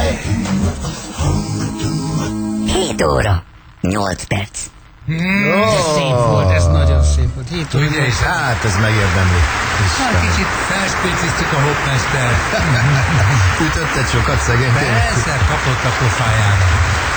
7 óra, 8 perc. Ez szép volt, ez nagyon szép volt. Ugye, és hát ez megérdemli. Hát kicsit felspéciztük a hoppmester. Ütötted sokat szegényként? Persze, kapott a pofájára.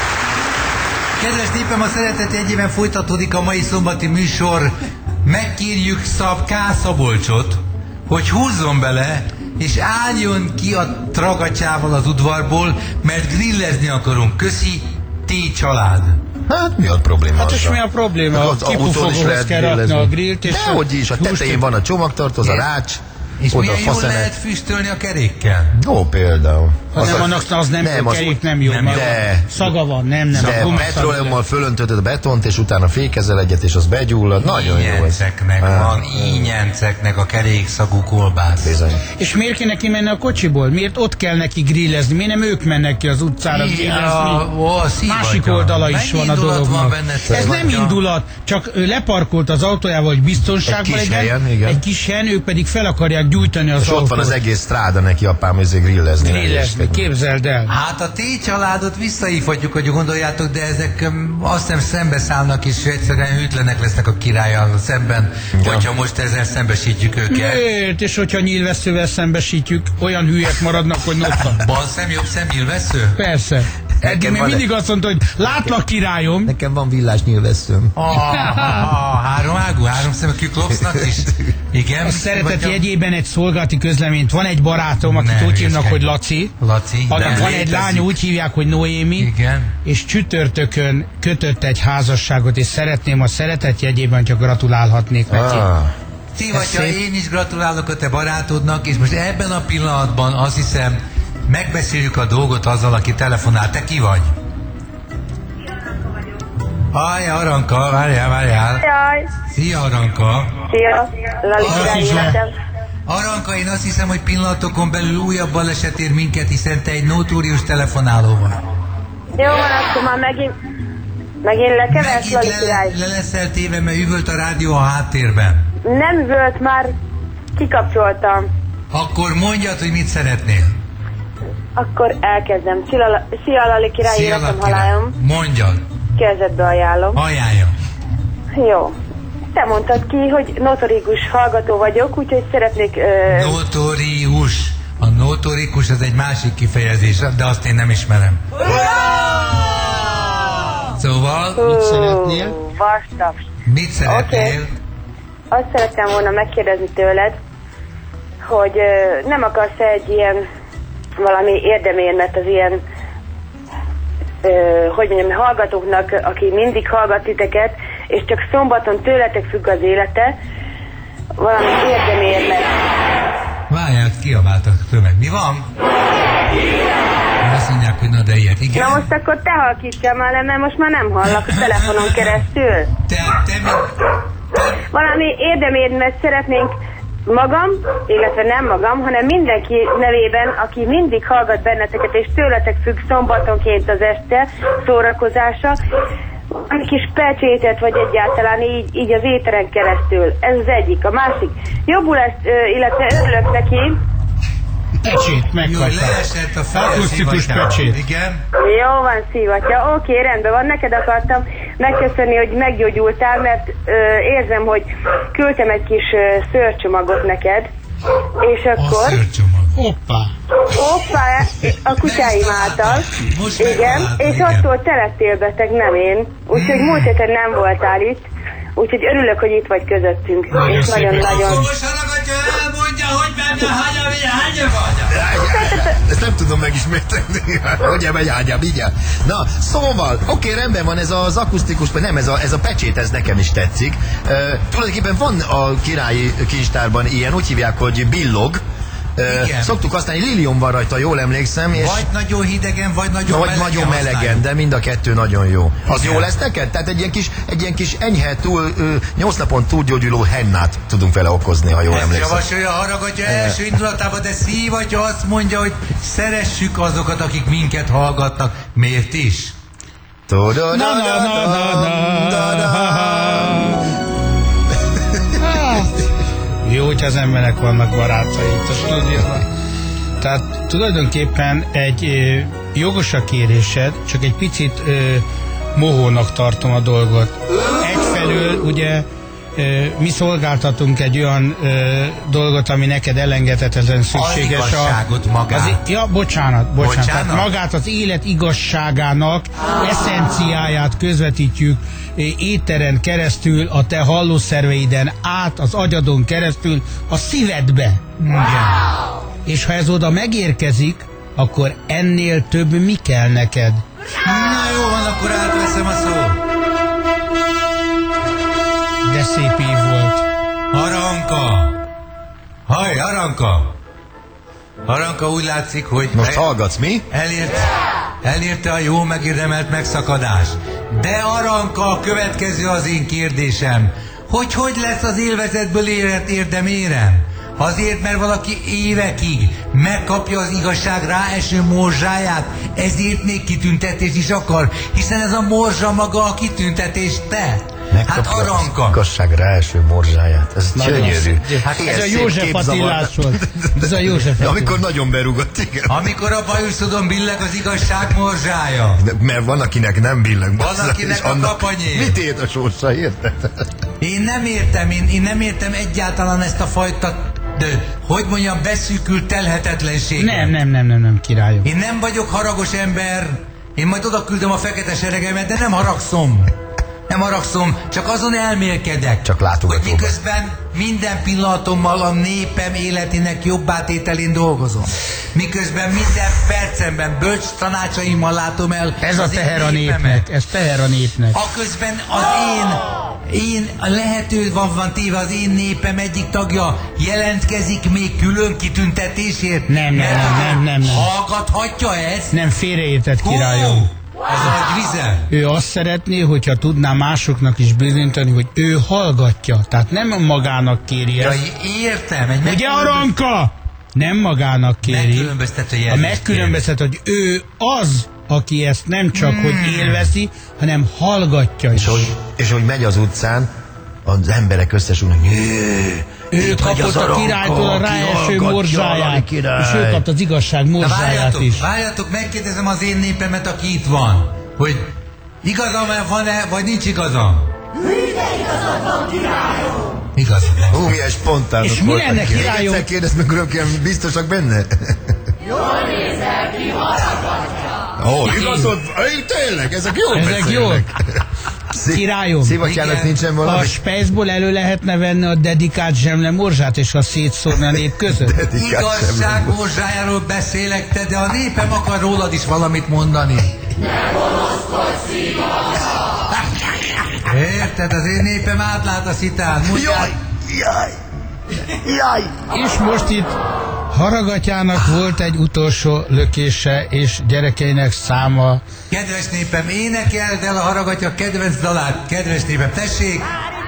Kedves népem, a Szeretet jegyében folytatódik a mai szombati műsor. Megkérjük K. Szabolcsot, hogy húzzon bele, és álljon ki a tragacsával az udvarból, mert grillezni akarunk. Köszi, T-család. Hát mi a probléma? Hát és mi a probléma? Az Kipufogóhoz kell rakni a grillt, és dehogy is, a tetején van a csomagtartó, az a rács. És milyen jól lehet füstölni a kerékkel? Jó, például. Az nem jó, kerék nem jó. De szaga van, nem. De petróleummal fölöntöd a betont, és utána fékezel egyet, és az begyullad. Nagyon jó ez. Van ínyenceknek a kerékszagú kolbász. Bizony. És miért kéne kimenni a kocsiból? Miért ott kell neki grillezni? Miért nem ők mennek ki az utcára grillezni? Másik oldala is van a dolognak. Ez nem indulat, csak ő leparkolt az autójával, hogy biztonságban legyen. Egy kis helyen, ők pedig fel akarják gyújtani az autót. És ott van az egész stráda neki, apám, ezért grillezni. Grillezni, képzeld el. Hát a T-családot visszahívhatjuk, hogy gondoljátok, de ezek azt hiszem szembeszállnak, és egyszerűen hűtlenek lesznek a királlyal szemben, hogyha most ezzel szembesítjük őket. Miért? És hogyha nyílvesszővel szembesítjük, olyan hülyek maradnak, hogy nottak. Bal szem, jobb szem, nyílvessző? Persze. Eddig még mindig azt mondta, hogy látlak, királyom. Nekem van villás nyílvesszőm. Háromágú, háromszemű Küklopsznak is. Igen. A Szeretet jegyében egy szolgálati közleményt. Van egy barátom, akit úgy hívnak, hogy Laci. Annak van egy lánya, úgy hívják, hogy Noémi. Igen. És csütörtökön kötött egy házasságot, és szeretném a Szeretet jegyében, csak gratulálhatnék neki. Szívatja, én is gratulálok a te barátodnak, és most ebben a pillanatban azt hiszem, megbeszéljük a dolgot azzal, aki telefonál. Te ki vagy? Aranka, várjál. Jaj. Szia, Aranka. Szia. Aranka, én azt hiszem, hogy pillanatokon belül újabb baleset ér minket, hiszen te egy notórius telefonáló vagy. Jó van, akkor már megint lekevert, Lali király. Le leszel téve, mert üvölt a rádió a háttérben. Nem üvölt, már kikapcsoltam. Akkor mondjad, hogy mit szeretnél. Akkor elkezdem. Szia, Lali király, életem halályom. Mondjad. Kezedbe ajánlom. Ajánljam. Jó. Te mondtad ki, hogy notorikus hallgató vagyok, úgyhogy szeretnék... Notorius. A notorikus az egy másik kifejezés, de azt én nem ismerem. Szóval... Mit szeretnél? Vastaps. Mit szeretnél? Okay. Azt szerettem volna megkérdezni tőled, hogy nem akarsz egy ilyen valami érdemérmet az ilyen hogy mondjam, hallgatóknak, aki mindig hallgat titeket, és csak szombaton tőletek függ az élete, valami érdemérmet. Várjál, kiabáltak a tömeg. Mi van? Azt mondják, hogy na de ilyet, igen. Na most akkor te halkítsál már le, mert most már nem hallak a telefonon keresztül. Valami érdemérmet szeretnénk magam, illetve nem magam, hanem mindenki nevében, aki mindig hallgat benneteket, és tőletek függ szombatonként az este szórakozása, egy kis pecsétet, vagy egyáltalán így az éteren keresztül. Ez az egyik. A másik. Jobbulást, illetve örülök neki. Pecsét, megkaptam. Akusztikus pecsét. Igen. Jó van, szívatja. Oké, rendben van. Neked akartam megköszönni, hogy meggyógyultál, mert érzem, hogy küldtem egy kis szőrcsomagot neked. És akkor... A szőrcsomag. Hoppá, a kutyáim által. Igen, és attól te lettél beteg, nem én. Úgyhogy múlt héten nem voltál itt. Úgyhogy örülök, hogy itt vagy közöttünk. És nagyon-nagyon... Most hallgatja, elmondja, hogy benne hánya vagy. Ezt nem tudom megismételni. Hogy megy ágyam, igen. Na, szóval, oké, rendben van, ez az akusztikus, nem, ez a pecsét, ez nekem is tetszik. Tulajdonképpen van a királyi kincstárban ilyen, úgy hívják, hogy billog. Szoktuk használni, lilium van rajta, jól emlékszem. És vagy nagyon hidegen, vagy nagyon melegen, de mind a kettő nagyon jó. Az jó lesz neked? Tehát egy ilyen kis enyhe, 8 napon túlgyógyuló hennát tudunk vele okozni, ha jól emlékszem. Ezt javasolja, haragadja első indulatában, de szívatja azt mondja, hogy szeressük azokat, akik minket hallgatnak. Miért is? Jó, hogy az emberek vannak barátai itt a stúdióban. Tehát tulajdonképpen egy jogos a kérésed, csak egy picit mohónak tartom a dolgot. Egyfelől ugye mi szolgáltatunk egy olyan dolgot, ami neked elengedhetetlen szükséges. Az igazságot magát. Bocsánat. Tehát magát az élet igazságának eszenciáját közvetítjük éteren keresztül, a te hallószerveiden át, az agyadon keresztül, a szívedbe. Igen. És ha ez oda megérkezik, akkor ennél több mi kell neked? Na jó van, akkor átveszem a szót. De szép év volt. Aranka! Haj, Aranka! Aranka, úgy látszik, hogy... Most hallgatsz, mi? Elérte a jó megérdemelt megszakadás. De Aranka, a következő az én kérdésem. Hogy lesz az élvezetből élet érdemérem? Azért, mert valaki évekig megkapja az igazság ráeső morzsáját, ezért még kitüntetést is akar, hiszen ez a morzsa maga a kitüntetés, te. Hát Aranka. Igazság ráeső morzsáját. Ez gyönyörű. Hát ez a József Attilás volt. Ez a József Attilás. Amikor nagyon berugott, igen. Amikor a bajuszodon billeg az igazság morzsája. Mert van, akinek nem billeg. Van, akinek a kapanyér. Mit ért a sorsa, érted? Én nem értem egyáltalán ezt a fajta, hogy mondjam, beszűkült telhetetlenséget. Nem, királyom. Én nem vagyok haragos ember. Én majd oda küldöm a fekete seregemet, de nem haragszom. Nem haragszom, csak azon elmélkedek, csak látogatom, hogy miközben minden pillanatommal a népem életének jobbátételén dolgozom. Miközben minden percemben bölcs tanácsaimmal látom el. Ez a teher a népnek, ez teher a népnek. Aközben az én lehető van téve az én népem egyik tagja jelentkezik még külön kitüntetésért. Nem. Hallgathatja ezt? Nem, félreértett, királyom. Az agy vize. Ő azt szeretné, hogyha tudná másoknak is bizonyítani, hogy ő hallgatja. Tehát nem magának kéri ezt. Értem. Ugye, Aranka? Nem magának kéri. A megkülönböztet, hogy ő az, aki ezt nem csak hogy élvezi, hanem hallgatja is. És hogy megy az utcán, az emberek összesülnek. Ő kapott a királytól a ráeső morzsáját, és ő kapta az igazság morzsáját is. Várjatok, megkérdezem az én népemet, aki itt van, hogy igazam van-e, vagy nincs igazam? Minden igazad van, királyom! Igazam. Milyen spontánok és mi lenne, királyom? Egyszer kérdezd meg, örökképpen biztosak benne? Jól nézel ki, haraggatja! Igazod? Tényleg, ezek jól beszélnek. Királyom, Szivatjának nincsen valami? A spejzból elő lehetne venni a dedikált zsemle morzsát, és a szétszórni a nép között? Igazság morzsájáról beszélek te, de a népem akar rólad is valamit mondani. Ne gonoszkodj, szívatra! Érted, az én népem átlát a szitán. Jaj! És most itt Haragatyának volt egy utolsó lökése, és gyerekeinek száma. Kedves népem, énekeld el a Haragatya kedvenc dalát. Kedves népem, tessék!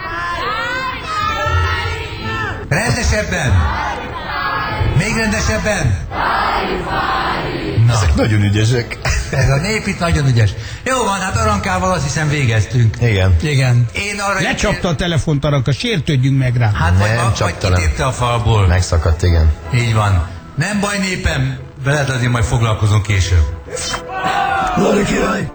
Rendesebben! Még rendesebben! Na. Ezek nagyon ügyesek. Ez a nép itt nagyon ügyes. Jó van, hát Arankával azt hiszem végeztünk. Igen. Én arra lecsapta a telefont, Aranka, sértődjünk meg rá. Hát vagy kitépte a falból. Megszakadt, igen. Így van. Nem baj, népem, veled azért majd foglalkozunk később. Lali király!